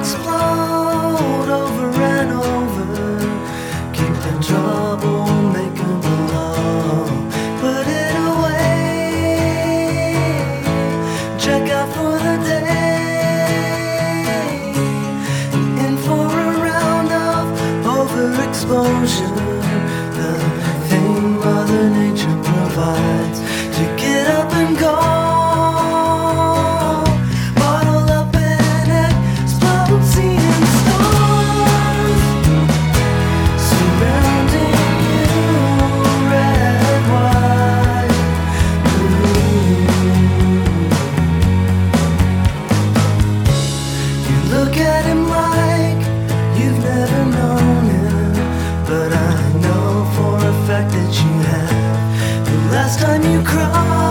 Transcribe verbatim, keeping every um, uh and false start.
explode over and over. Keep the trouble, making the love. Put it away. Check out for the day. In for a round of overexposure. The thing Mother Nature provides to get up and go. Look at him like you've never known him, but I know for a fact that you have. The last time you cried